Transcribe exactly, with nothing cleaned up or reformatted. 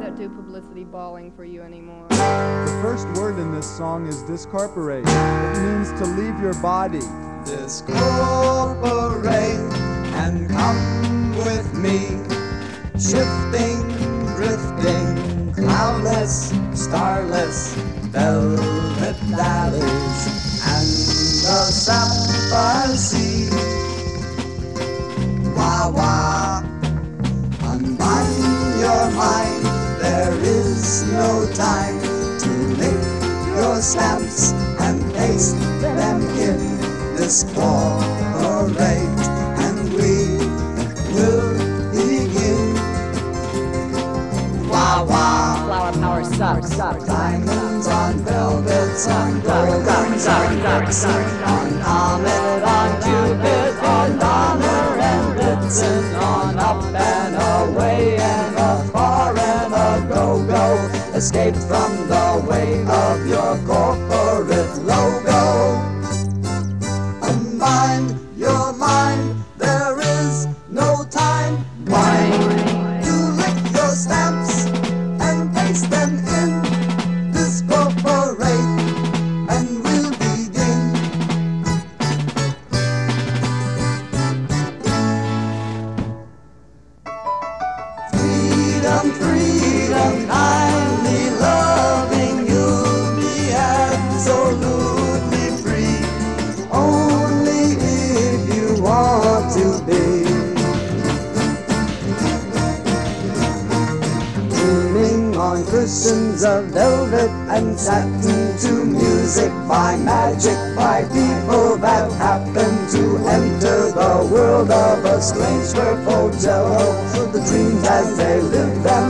not do publicity balling for you anymore. The first word in this song is discorporate. It means to leave your body. Discorporate and come with me, shifting, drifting, cloudless, starless, velvet valleys and the sapphire sea. Wah wah, unbind your mind, there is no time to lick your stamps and paste them in. Discorporate and we will begin. Wah wah, flower power sucks. diamonds on velvets on gold, on Ahmed, on Cupid, on Donner and Blitzen, on up and away and afar and a go-go. Escape from the way of your corporate logo. Mind your mind, there is no time. Why you lick your stamps and paste them in? Discorporate and we'll begin. Freedom, freedom, kindly loving, you'll be absolutely free. Only if you want to be. Dreaming on cushions of velvet and satin to music by magic by people that happen to enter the world of a strange purple jello. The dreams as they live them